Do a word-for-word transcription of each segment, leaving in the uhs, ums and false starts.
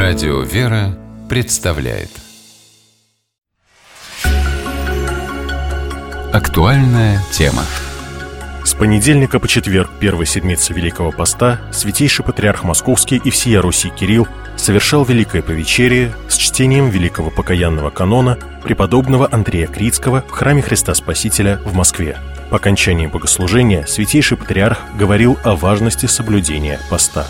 Радио «Вера» представляет актуальная тема. С понедельника по четверг первой седмицы Великого Поста Святейший Патриарх Московский и всея Руси Кирилл совершал Великое Повечерие с чтением Великого Покаянного канона преподобного Андрея Критского в храме Христа Спасителя в Москве. По окончании богослужения Святейший Патриарх говорил о важности соблюдения поста.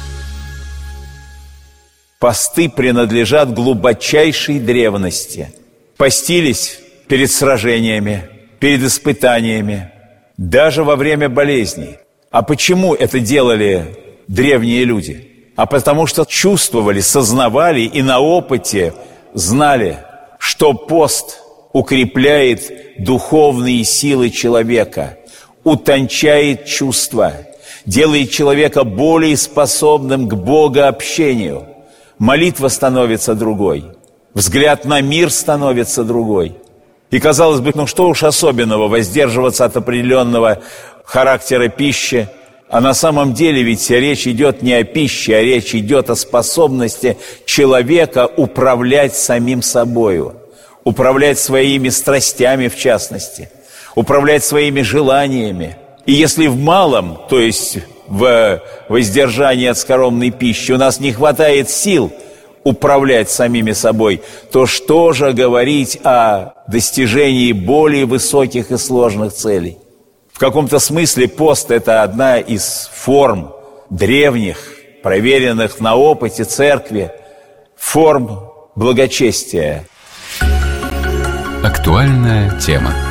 Посты принадлежат глубочайшей древности. Постились перед сражениями, перед испытаниями, даже во время болезней. А почему это делали древние люди? А потому что чувствовали, сознавали и на опыте знали, что пост укрепляет духовные силы человека, утончает чувства, делает человека более способным к богообщению. Молитва становится другой, взгляд на мир становится другой. И, казалось бы, ну что уж особенного воздерживаться от определенного характера пищи, а на самом деле ведь речь идет не о пище, а речь идет о способности человека управлять самим собою, управлять своими страстями в частности, управлять своими желаниями. И если в малом, то есть в воздержании от скоромной пищи, у нас не хватает сил управлять самими собой, то что же говорить о достижении более высоких и сложных целей? В каком-то смысле пост – это одна из форм древних, проверенных на опыте церкви, форм благочестия. Актуальная тема.